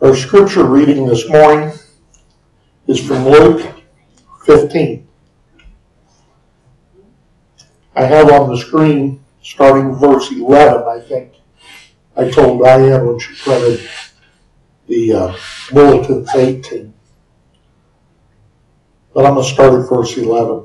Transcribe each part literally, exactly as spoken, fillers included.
Our scripture reading this morning is from Luke fifteen. I have on the screen, starting verse eleven, I think. I told Diane when she printed the uh, bulletins eighteen. But I'm going to start at verse eleven.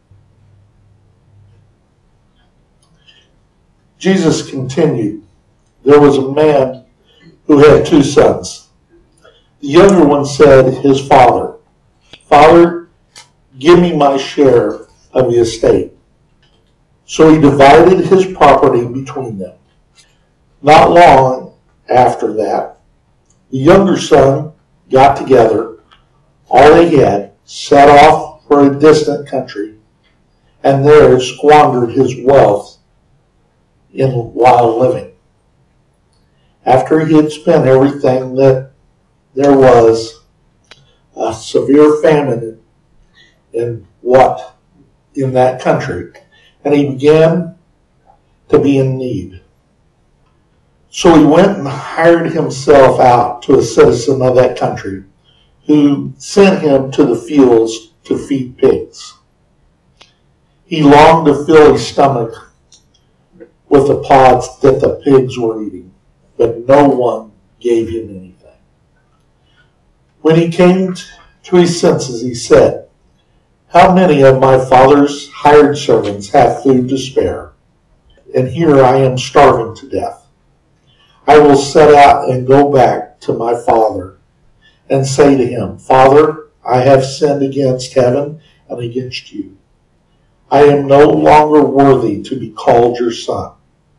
Jesus continued, "There was a man who had two sons. The younger one said to his father, 'Father, give me my share of the estate.' So he divided his property between them. Not long after that, the younger son got together all he had, set off for a distant country, and there squandered his wealth in wild living. After he had spent everything that there was, a severe famine in what in that country, and he began to be in need. So he went and hired himself out to a citizen of that country, who sent him to the fields to feed pigs. He longed to fill his stomach with the pods that the pigs were eating, but no one gave him anything. When he came to his senses, he said, 'How many of my father's hired servants have food to spare? And here I am starving to death. I will set out and go back to my father and say to him, Father, I have sinned against heaven and against you. I am no longer worthy to be called your son.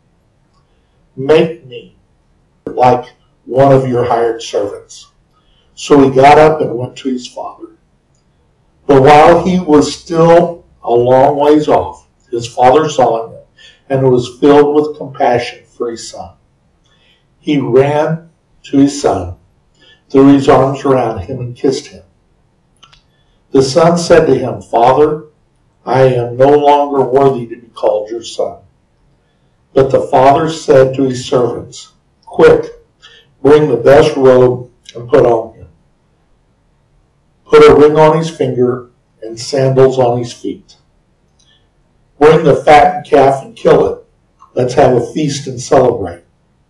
Make me like one of your hired servants.' So he got up and went to his father. But while he was still a long ways off, his father saw him and was filled with compassion for his son. He ran to his son, threw his arms around him, and kissed him. The son said to him, 'Father, I am no longer worthy to be called your son.' But the father said to his servants, 'Quick, bring the best robe and put on him. Put a ring on his finger and sandals on his feet. Bring the fattened calf and kill it. Let's have a feast and celebrate.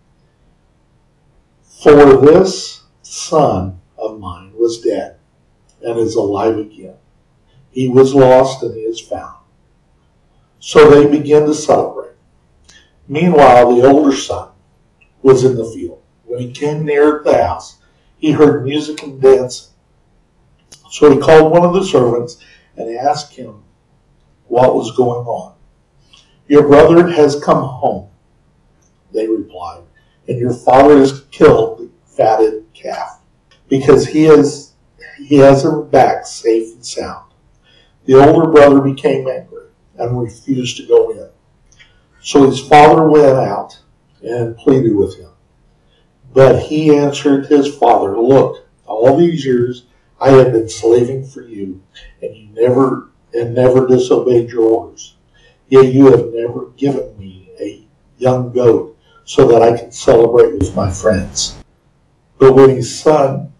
For this son of mine was dead and is alive again. He was lost and he is found.' So they began to celebrate. Meanwhile, the older son was in the field. When he came near the house, he heard music and dancing. So he called one of the servants and asked him what was going on. 'Your brother has come home,' they replied, 'and your father has killed the fatted calf, because he has he has him back safe and sound.' The older brother became angry and refused to go in. So his father went out and pleaded with him. But he answered his father, 'Look, all these years I have been slaving for you, and you never and never disobeyed your orders. Yet you have never given me a young goat so that I can celebrate with my friends. But when his son,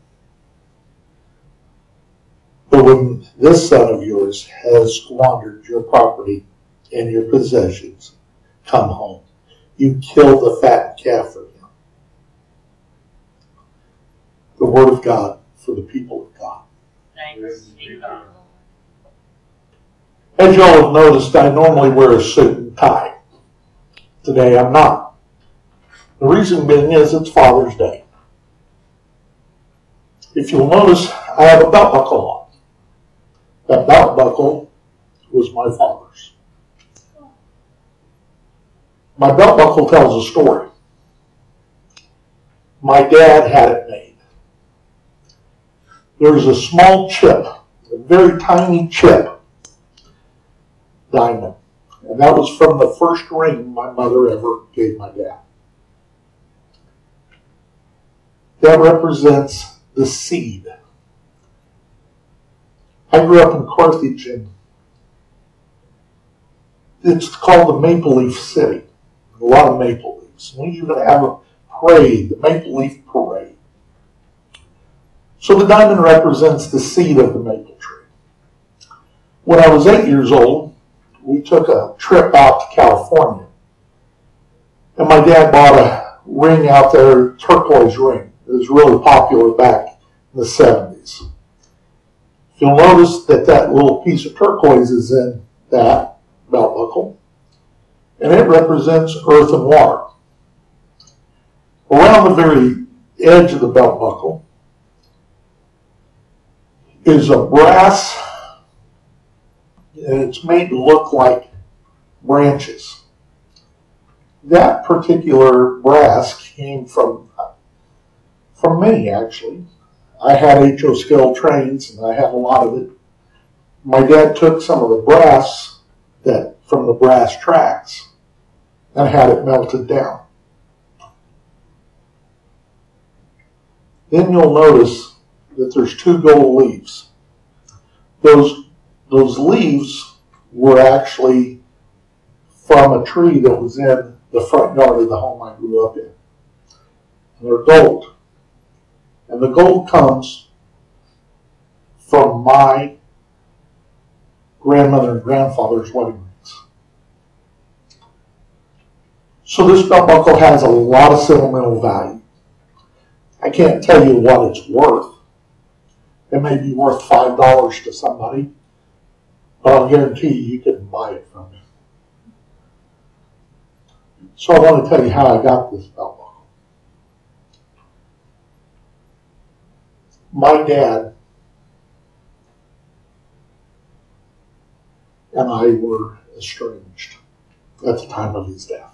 but when this son of yours has squandered your property and your possessions, come home. You killed the fattened calf for him.'" The word of God for the people of God. Thanks be to God. As y'all have noticed, I normally wear a suit and tie. Today I'm not. The reason being is it's Father's Day. If you'll notice, I have a belt buckle on. That belt buckle was my father's. My belt buckle tells a story. My dad had it made. There's a small chip, a very tiny chip, diamond. And that was from the first ring my mother ever gave my dad. That represents the seed. I grew up in Carthage, and it's called the Maple Leaf City. A lot of maple leaves. We even have a parade, the Maple Leaf Parade. So the diamond represents the seed of the maple tree. When I was eight years old, we took a trip out to California. And my dad bought a ring out there, turquoise ring. It was really popular back in the seventies. You'll notice that that little piece of turquoise is in that belt buckle. And it represents earth and water. Around the very edge of the belt buckle is a brass, and it's made to look like branches. That particular brass came from, from me, actually. I had H O scale trains, and I had a lot of it. My dad took some of the brass that from the brass tracks and had it melted down. Then you'll notice that there's two gold leaves. Those, those leaves were actually from a tree that was in the front yard of the home I grew up in. And they're gold. And the gold comes from my grandmother and grandfather's wedding rings. So this belt buckle has a lot of sentimental value. I can't tell you what it's worth. It may be worth five dollars to somebody, but I'll guarantee you you can buy it from me. So I want to tell you how I got this belt buckle. My dad and I were estranged at the time of his death.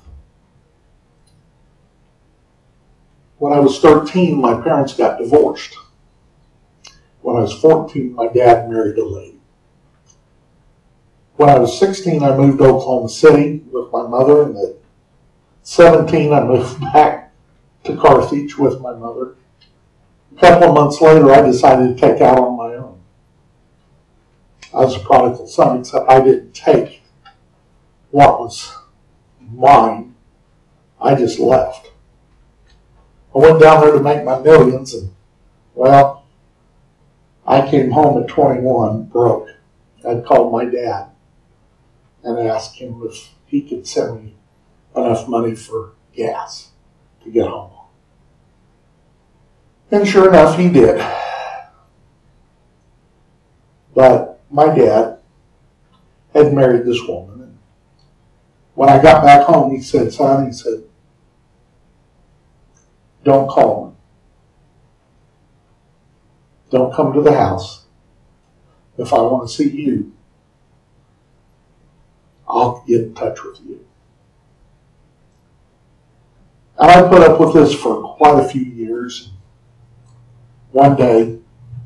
When I was thirteen, my parents got divorced. When I was fourteen, my dad married a lady. When I was sixteen, I moved to Oklahoma City with my mother, and at seventeen, I moved back to Carthage with my mother. A couple of months later, I decided to take out on my own. I was a prodigal son, except I didn't take what was mine. I just left. I went down there to make my millions, and, well, I came home at twenty-one, broke. I'd called my dad and asked him if he could send me enough money for gas to get home. And sure enough, he did. But my dad had married this woman. And when I got back home, he said, son, he said, don't call me. Don't come to the house. If I want to see you, I'll get in touch with you. And I put up with this for quite a few years. One day,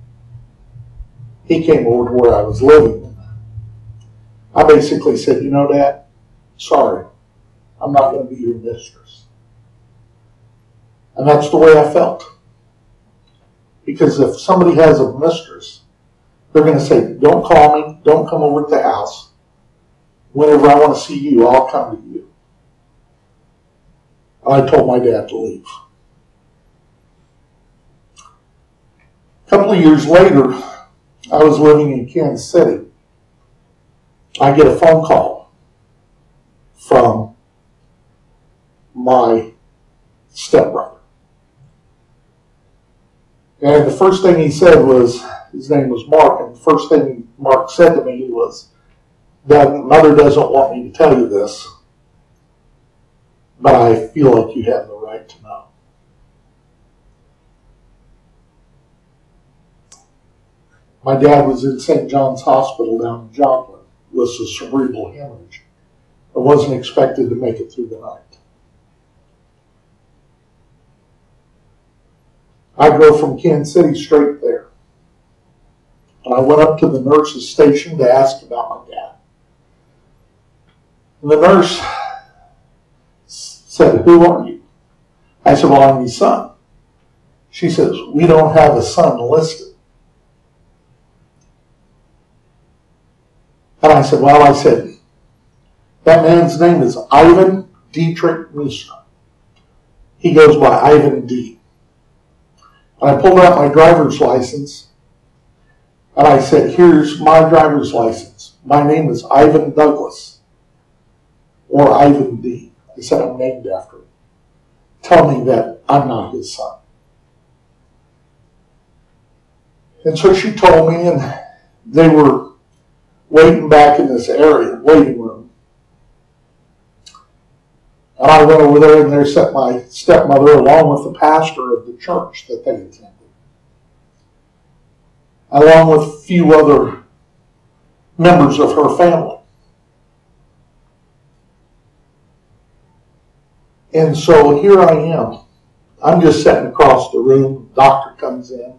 he came over to where I was living. I basically said, you know, Dad, sorry, I'm not going to be your mistress. And that's the way I felt. Because if somebody has a mistress, they're going to say, don't call me, don't come over to the house. Whenever I want to see you, I'll come to you. I told my dad to leave. A couple of years later, I was living in Kansas City. I get a phone call from my stepbrother. And the first thing he said was, his name was Mark, and the first thing Mark said to me was, Dad, Mother doesn't want me to tell you this, but I feel like you have the right to know. My dad was in Saint John's Hospital down in Joplin with a cerebral hemorrhage. I wasn't expected to make it through the night. I drove from Kansas City straight there. And I went up to the nurse's station to ask about my dad. And the nurse said, who are you? I said, well, I'm your son. She says, we don't have a son listed. And I said, well, I said, that man's name is Ivan Dietrich Misner. He goes by Ivan D. And I pulled out my driver's license, and I said, here's my driver's license. My name is Ivan Douglas, or Ivan D. I said, I'm named after him. Tell me that I'm not his son. And so she told me, and they were waiting back in this area, waiting room. And I went over there, and there sat my stepmother along with the pastor of the church that they attended, along with a few other members of her family. And so here I am. I'm just sitting across the room. Doctor comes in.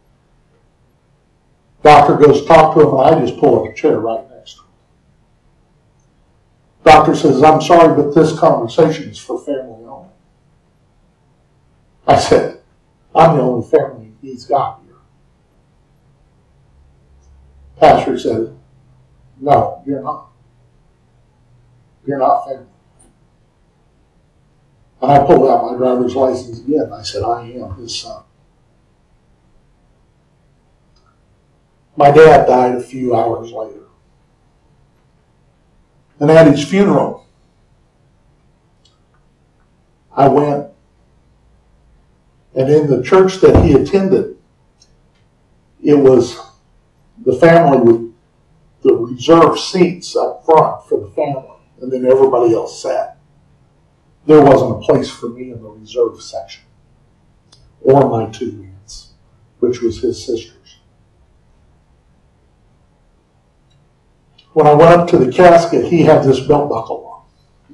Doctor goes to talk to him, and I just pull up a chair right next to him. Doctor says, I'm sorry, but this conversation is for family only. I said, I'm the only family he's got here. Pastor said, no, you're not. You're not family. And I pulled out my driver's license again. I said, I am his son. My dad died a few hours later. And at his funeral, I went, and in the church that he attended, it was the family with the reserved seats up front for the family, and then everybody else sat. There wasn't a place for me in the reserved section, or my two aunts, which was his sisters. When I went up to the casket, he had this belt buckle on.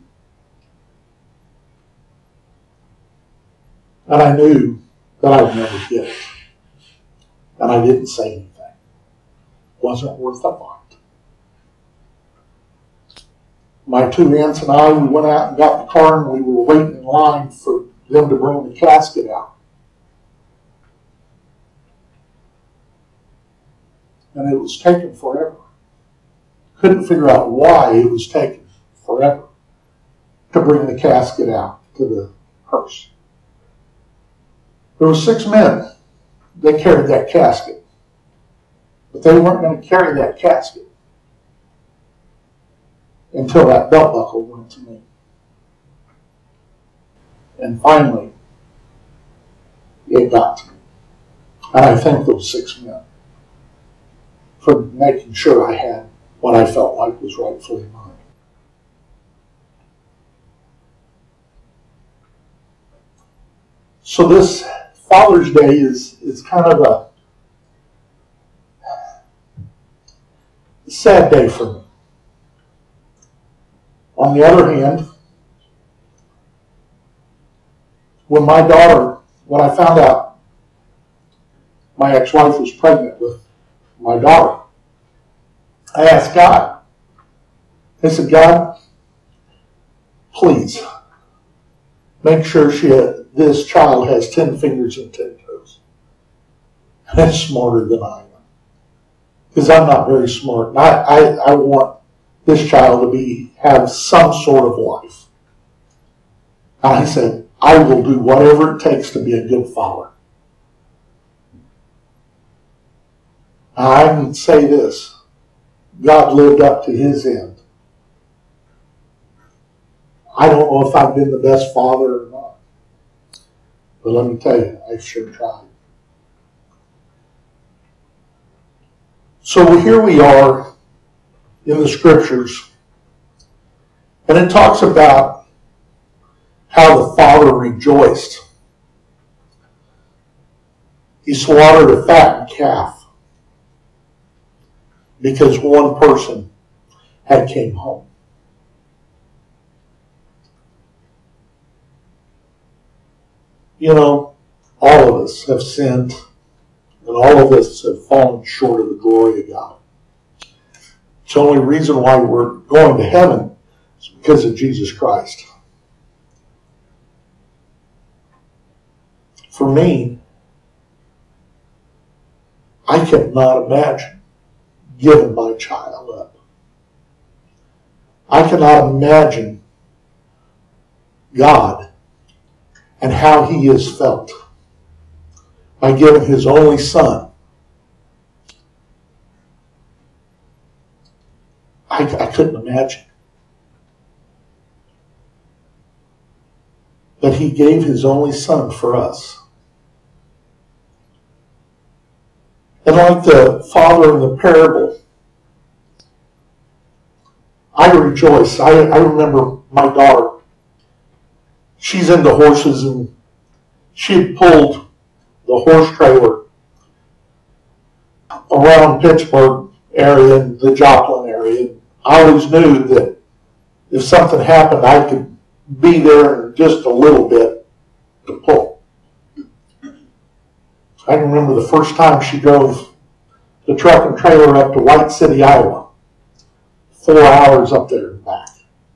And I knew that I'd never get it. And I didn't say anything. It wasn't worth a fight. My two aunts and I, we went out and got in the car, and we were waiting in line for them to bring the casket out. And it was taking forever. Couldn't figure out why it was taking forever to bring the casket out to the hearse. There were six men that carried that casket, but they weren't going to carry that casket until that belt buckle went to me. And finally, it got to me. And I thank those six men for making sure I had what I felt like was rightfully mine. So this Father's Day is, is kind of a, a sad day for me. On the other hand, when my daughter, when I found out my ex-wife was pregnant with my daughter, I asked God. I said, God, please make sure she had, this child has ten fingers and ten toes. That's smarter than I am. Because I'm not very smart. And I, I, I want this child to be have some sort of life. And I said, I will do whatever it takes to be a good father. I can say this. God lived up to his end. I don't know if I've been the best father or not. But let me tell you, I sure tried. So here we are in the scriptures, and it talks about how the father rejoiced. He slaughtered a fattened calf because one person had came home. You know, all of us have sinned, and all of us have fallen short of the glory of God. The only reason why we're going to heaven is because of Jesus Christ. For me, I cannot imagine giving my child up. I cannot imagine God and how he is felt by giving his only son. I, I couldn't imagine. But he gave his only son for us. And like the father in the parable, I rejoice. I, I remember my daughter. She's into horses, and she had pulled the horse trailer around Pittsburgh area and the Joplin area. I always knew that if something happened, I could be there in just a little bit to pull. I can remember the first time she drove the truck and trailer up to White City, Iowa. Four hours up there and back.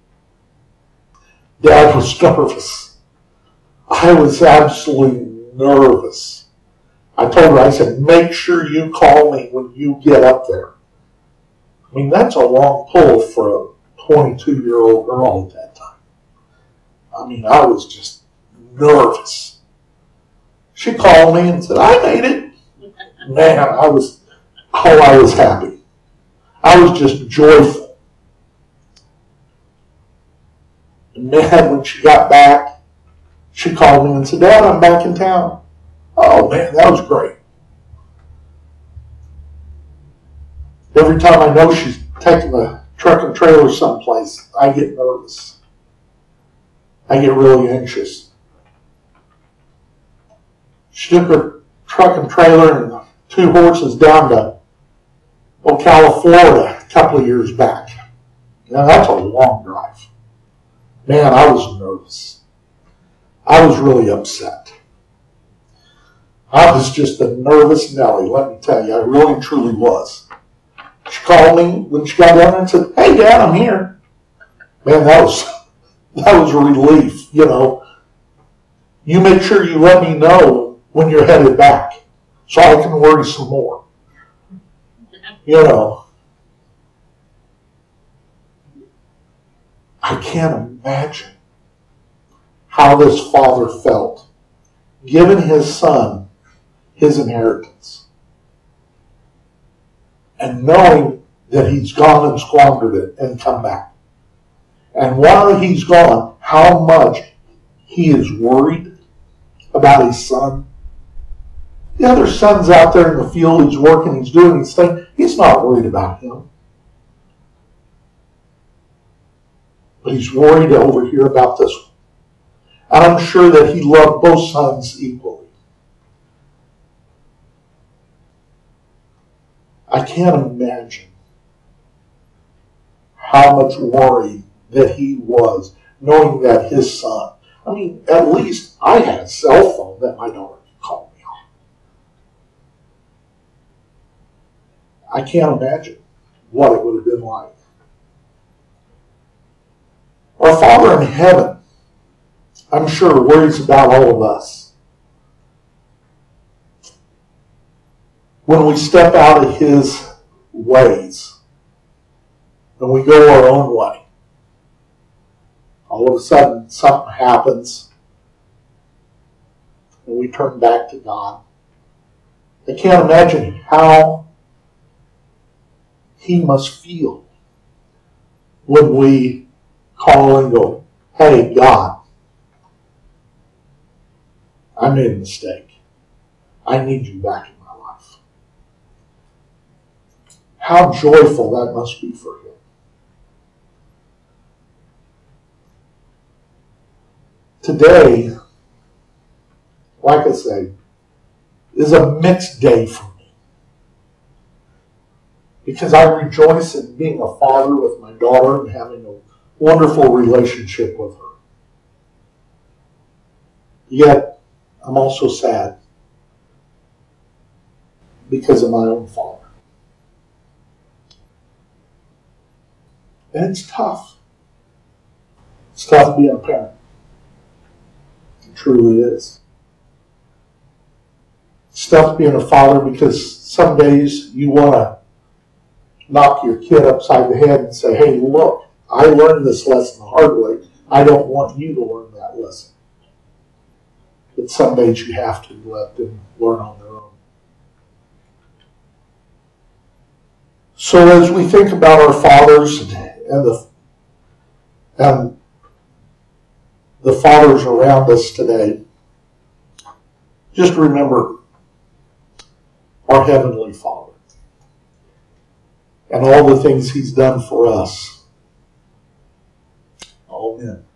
Dad was nervous. I was absolutely nervous. I told her, I said, make sure you call me when you get up there. I mean, that's a long pull for a twenty-two-year-old girl at that time. I mean, I was just nervous. She called me and said, I made it. Man, I was, oh, I was happy. I was just joyful. And man, when she got back, she called me and said, Dad, I'm back in town. Oh, man, that was great. Every time I know she's taking the truck and trailer someplace, I get nervous. I get really anxious. She took her truck and trailer and two horses down to Ocala, Florida a couple of years back. Now, that's a long drive. Man, I was nervous. I was really upset. I was just a nervous Nelly, let me tell you. I really and truly was. She called me when she got down there and said, hey, Dad, I'm here. Man, that was, that was a relief, you know. You make sure you let me know when you're headed back so I can worry some more. You know. I can't imagine how this father felt giving his son his inheritance and knowing that he's gone and squandered it and come back. And while he's gone, how much he is worried about his son. The other son's out there in the field, he's working, he's doing his thing. He's not worried about him. But he's worried over here about this one. And I'm sure that he loved both sons equally. I can't imagine how much worry that he was knowing that his son, I mean, at least I had a cell phone that my daughter could call me on. I can't imagine what it would have been like. Our Father in heaven, I'm sure, worries about all of us. When we step out of his ways and we go our own way, all of a sudden something happens and we turn back to God. I can't imagine how he must feel when we call and go, hey, God, I made a mistake. I need you back in my life. How joyful that must be for him. Today, like I say, is a mixed day for me. Because I rejoice in being a father with my daughter and having a wonderful relationship with her. Yet, I'm also sad because of my own father. And it's tough. It's tough being a parent. It truly is. It's tough being a father because some days you want to knock your kid upside the head and say, hey, look, I learned this lesson the hard way. I don't want you to learn that lesson. But some days you have to let them learn on their own. So as we think about our fathers and the and the fathers around us today, just remember our Heavenly Father and all the things He's done for us. Amen.